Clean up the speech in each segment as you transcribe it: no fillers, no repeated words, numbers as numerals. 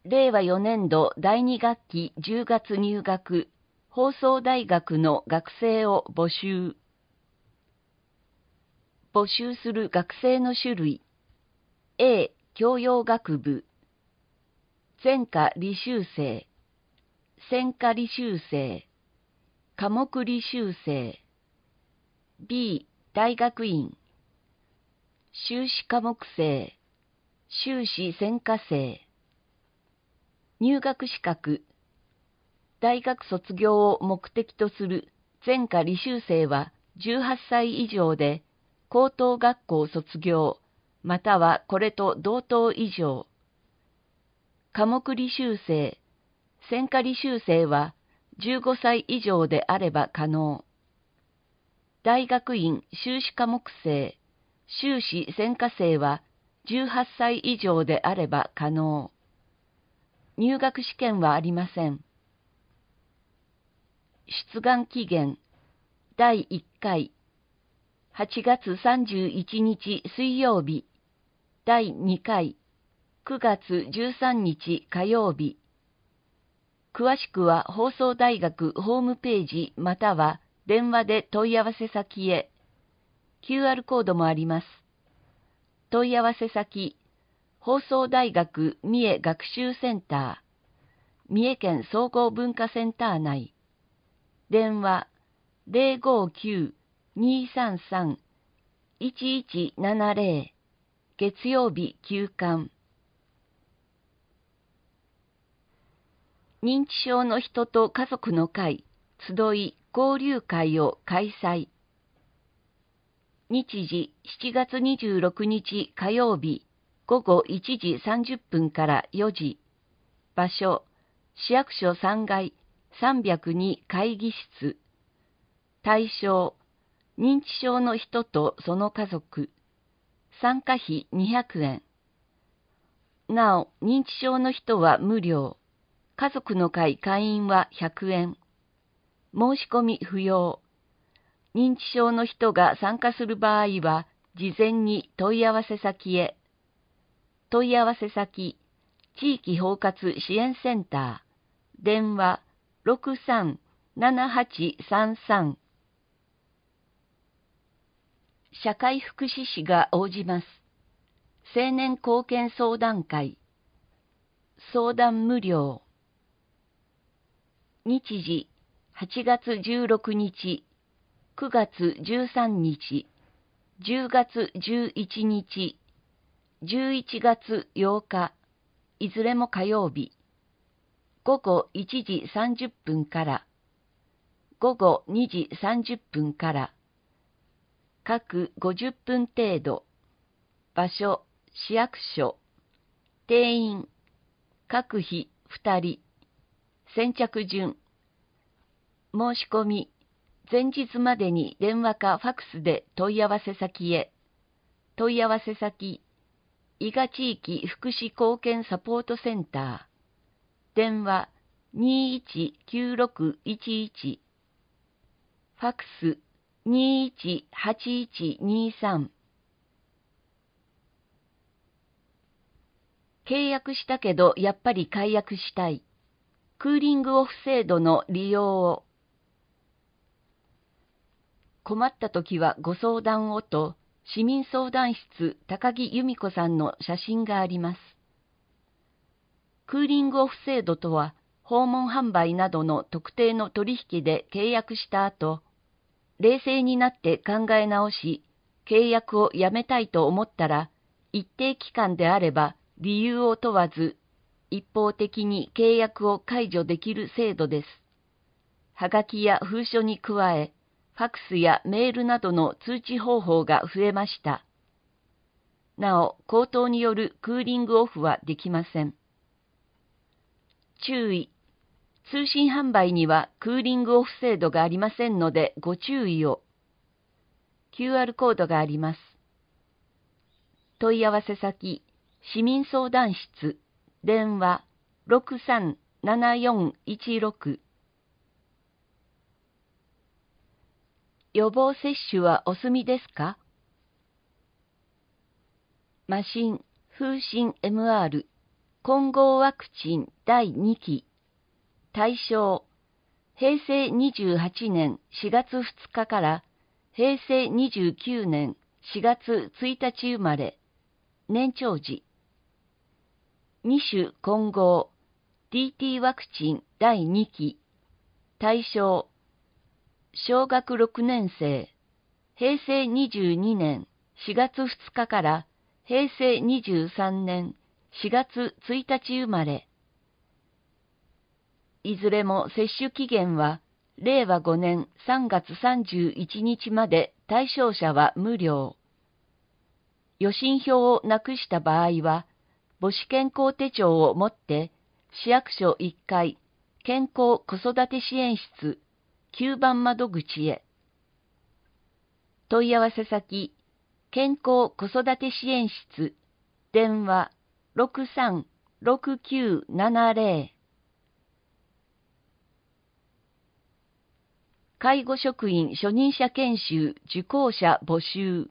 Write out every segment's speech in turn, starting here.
令和4年度第2学期10月入学、放送大学の学生を募集。募集する学生の種類。A、教養学部。専科履修生。専科履修生。科目履修生。B、大学院。修士科目生。修士専科生。入学資格。大学卒業を目的とする専科履修生は18歳以上で、高等学校卒業、またはこれと同等以上。科目履修生、専科履修生は15歳以上であれば可能。大学院修士科目生、修士専科生は18歳以上であれば可能。入学試験はありません。出願期限、第1回、8月31日水曜日、第2回、9月13日火曜日。詳しくは放送大学ホームページまたは電話で問い合わせ先へ。QR コードもあります。問い合わせ先、放送大学三重学習センター、三重県総合文化センター内。電話059-233-1170、月曜日休館。認知症の人と家族の会、集い交流会を開催。日時7月26日火曜日午後1時30分から4時。場所、市役所3階302会議室。対象、認知症の人とその家族。参加費200円。なお、認知症の人は無料。家族の会会員は100円。申し込み不要。認知症の人が参加する場合は、事前に問い合わせ先へ。問い合わせ先、地域包括支援センター。電話63-7833。社会福祉士が応じます。青年貢献相談会。相談無料。日時、8月16日、9月13日、10月11日、11月8日、いずれも火曜日。午後1時30分から、午後2時30分から、各50分程度。場所、市役所。定員、各日2人。先着順。申し込み、前日までに電話かファクスで問い合わせ先へ。問い合わせ先、伊賀地域福祉貢献サポートセンター。電話219611。ファクス218123。契約したけどやっぱり解約したい。クーリングオフ制度の利用を。困ったときはご相談をと、市民相談室高木由美子さんの写真があります。クーリングオフ制度とは、訪問販売などの特定の取引で契約した後、冷静になって考え直し、契約をやめたいと思ったら、一定期間であれば理由を問わず、一方的に契約を解除できる制度です。はがきや封書に加え、ファクスやメールなどの通知方法が増えました。なお、口頭によるクーリングオフはできません。注意。通信販売にはクーリングオフ制度がありませんのでご注意を。QR コードがあります。問い合わせ先、市民相談室、電話637416。予防接種はお済みですか？麻疹、風疹 MR、 混合ワクチン第2期。対象、平成28年4月2日から平成29年4月1日生まれ、年長児。2種混合 DT ワクチン第2期。対象、小学6年生、平成22年4月2日から平成23年4月1日生まれ。いずれも接種期限は令和5年3月31日まで対象者は無料。予診票をなくした場合は、母子健康手帳を持って市役所1階健康子育て支援室9番窓口へ。問い合わせ先、健康子育て支援室、電話636970。介護職員初任者研修受講者募集。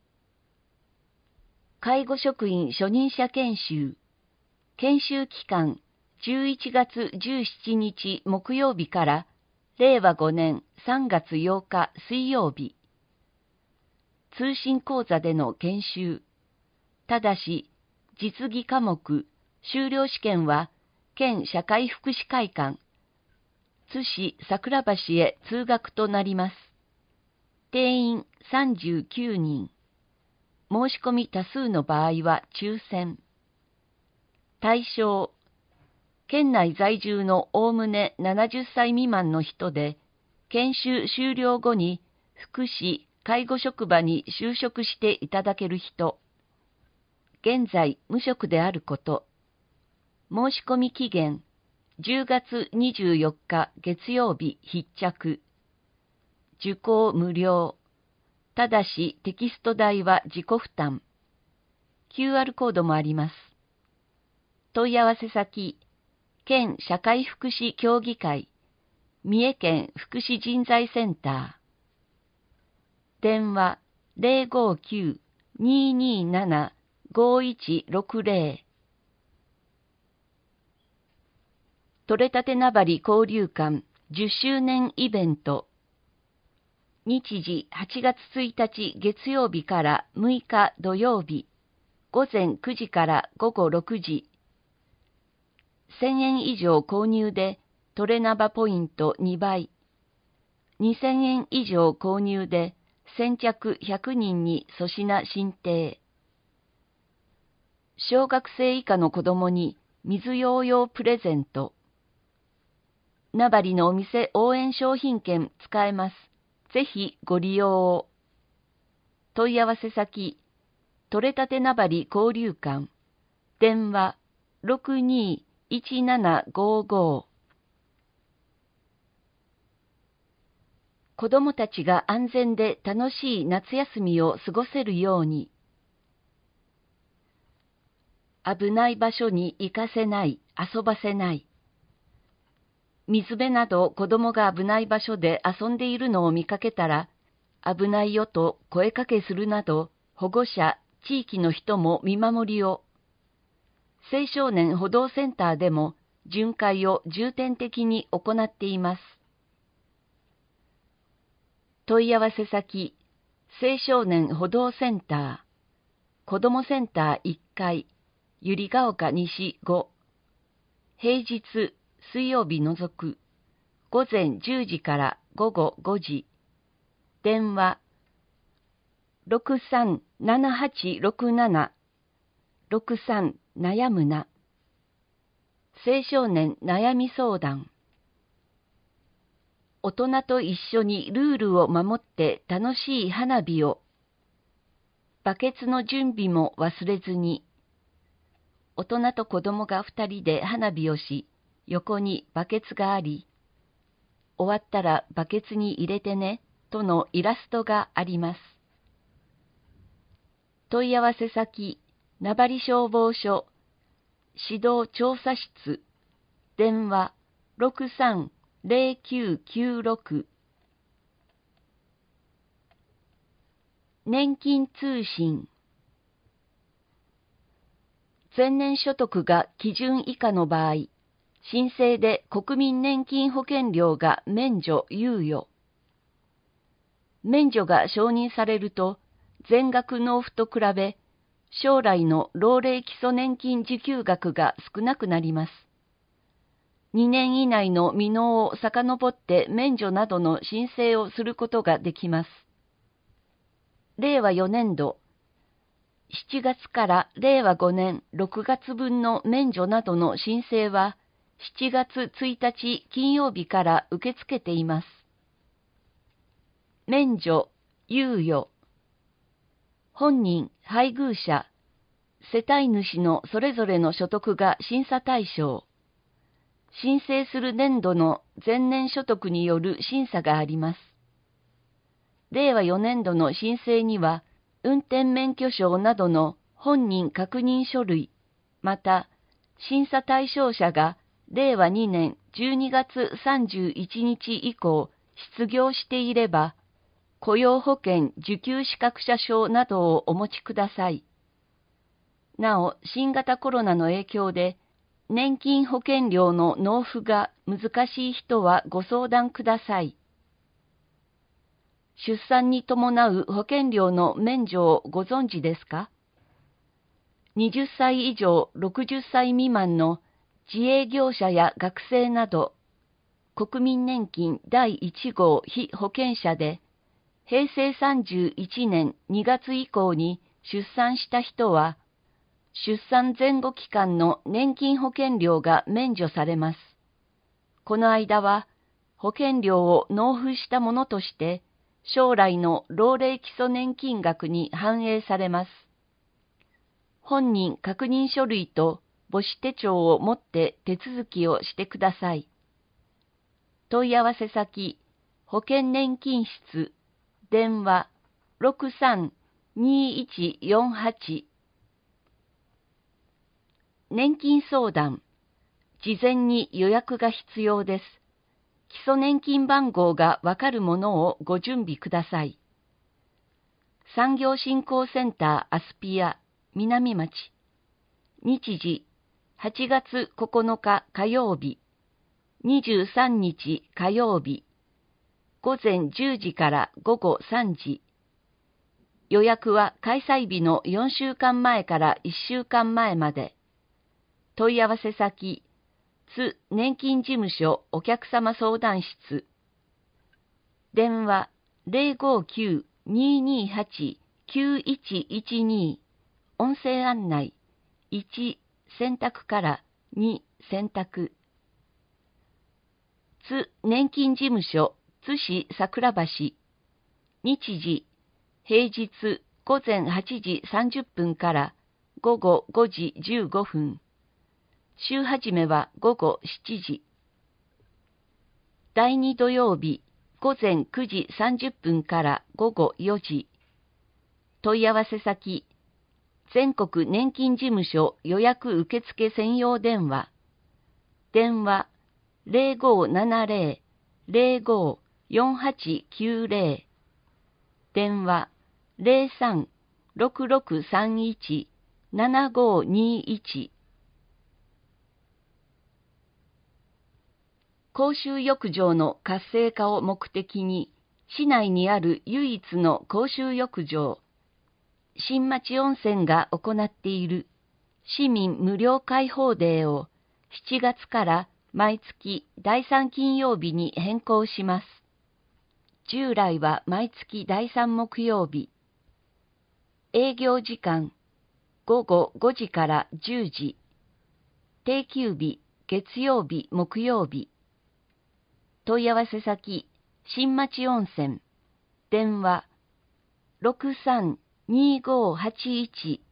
介護職員初任者研修。研修期間11月17日木曜日から令和5年3月8日水曜日。通信講座での研修。ただし、実技科目、修了試験は、県社会福祉会館、津市桜橋へ通学となります。定員39人。申し込み多数の場合は抽選。対象、県内在住のおおむね70歳未満の人で、研修終了後に福祉・介護職場に就職していただける人。現在無職であること。申し込み期限10月24日月曜日必着。受講無料。ただしテキスト代は自己負担。QR コードもあります。問い合わせ先、県社会福祉協議会、三重県福祉人材センター。電話059-227-5160。取れたて名張交流館10周年イベント。日時8月1日月曜日から6日土曜日、午前9時から午後6時。1000円以上購入でトレナバポイント2倍。2000円以上購入で先着100人に粗品進呈。小学生以下の子供に水ヨーヨープレゼント。名張のお店応援商品券使えます。ぜひご利用を。問い合わせ先、取れたて名張交流館。電話621755。子どもたちが安全で楽しい夏休みを過ごせるように。危ない場所に行かせない、遊ばせない。水辺など子供が危ない場所で遊んでいるのを見かけたら、危ないよと声かけするなど、保護者、地域の人も見守りを。青少年補導センターでも巡回を重点的に行っています。問い合わせ先、青少年補導センター、子どもセンター1階、百合ヶ丘西5、平日、水曜日除く、午前10時から午後5時、電話637867、63悩むな、青少年悩み相談。大人と一緒にルールを守って楽しい花火を。バケツの準備も忘れずに。大人と子供が2人で花火をし、横にバケツがあり、終わったらバケツに入れてね、とのイラストがあります。問い合わせ先、名張消防署、指導調査室、電話630996。年金通信。 前年所得が基準以下の場合、申請で国民年金保険料が免除猶予。免除が承認されると、全額納付と比べ、将来の老齢基礎年金受給額が少なくなります。2年以内の未納を遡って免除などの申請をすることができます。令和4年度、7月から令和5年6月分の免除などの申請は、7月1日金曜日から受け付けています。免除、猶予。本人、配偶者、世帯主のそれぞれの所得が審査対象。申請する年度の前年所得による審査があります。令和4年度の申請には、運転免許証などの本人確認書類、また、審査対象者が令和2年12月31日以降失業していれば、雇用保険受給資格者証などをお持ちください。なお、新型コロナの影響で、年金保険料の納付が難しい人はご相談ください。出産に伴う保険料の免除をご存知ですか？ 20 歳以上60歳未満の自営業者や学生など、国民年金第1号被保険者で、平成31年2月以降に出産した人は、出産前後期間の年金保険料が免除されます。この間は、保険料を納付したものとして、将来の老齢基礎年金額に反映されます。本人確認書類と母子手帳を持って手続きをしてください。問い合わせ先、保険年金室、電話63-2148。年金相談。事前に予約が必要です。基礎年金番号がわかるものをご準備ください。産業振興センターアスピア南町。日時8月9日火曜日、23日火曜日、午前10時から午後3時。予約は開催日の4週間前から1週間前まで。問い合わせ先、津年金事務所お客様相談室。電話059-228-9112。音声案内1選択から2選択。津年金事務所津市桜橋。日時平日午前8時30分から午後5時15分。週始めは午後7時。第2土曜日午前9時30分から午後4時。問い合わせ先、全国年金事務所予約受付専用電話。電話0570-054890。電話03-6631-7521。公衆浴場の活性化を目的に、市内にある唯一の公衆浴場、新町温泉が行っている市民無料開放デーを7月から毎月第3金曜日に変更します。従来は毎月第3木曜日。営業時間午後5時から10時。定休日月曜日木曜日。問い合わせ先、新町温泉。電話63-2581